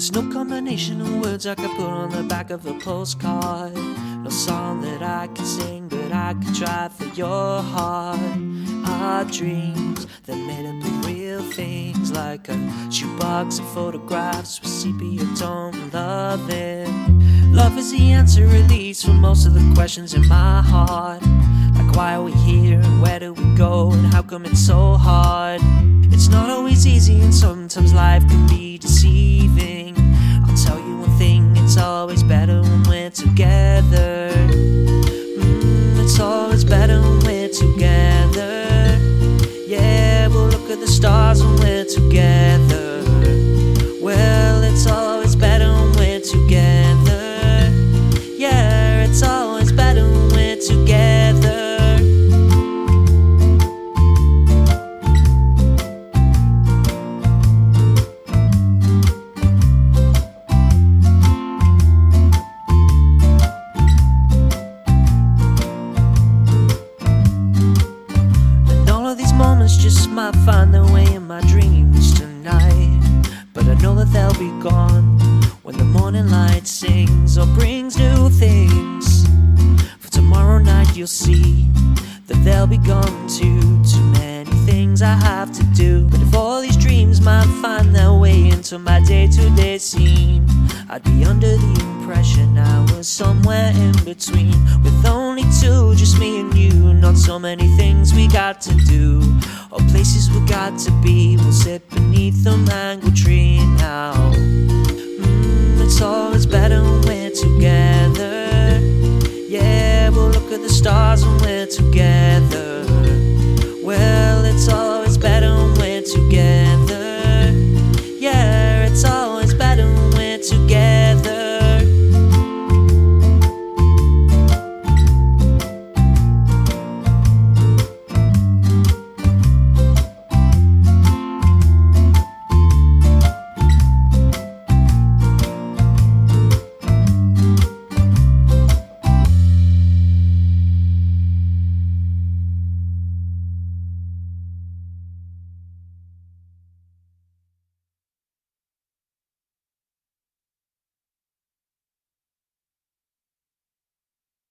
There's no combination of words I could put on the back of a postcard. No song that I can sing, but I could try for your heart. Our dreams, they're made up of real things, like a shoebox of photographs with sepia tone loving. Love is the answer, at least, for most of the questions in my heart. Like, why are we here, and where do we go, and how come it's so hard? It's not always easy, and sometimes life can be deceiving. I'll tell you one thing, it's always better when we're together. It's always better when we're together. Yeah, we'll look at the stars when we're together. Well, it's always better when we're together. Yeah, it's always better when we're together. Moments just might find their way in my dreams tonight, but I know that they'll be gone when the morning light sings or brings new things. For tomorrow night you'll see that they'll be gone too. Too many things I have to do. But if all these dreams might find their way into my day-to-day scene, I'd be under the impression I was somewhere in between, with only two, just me and you. Not so many things we got to do, or places we got to be. We'll sit beneath the mango tree now. It's always better when we're together. Yeah, we'll look at the stars when we're together. Well,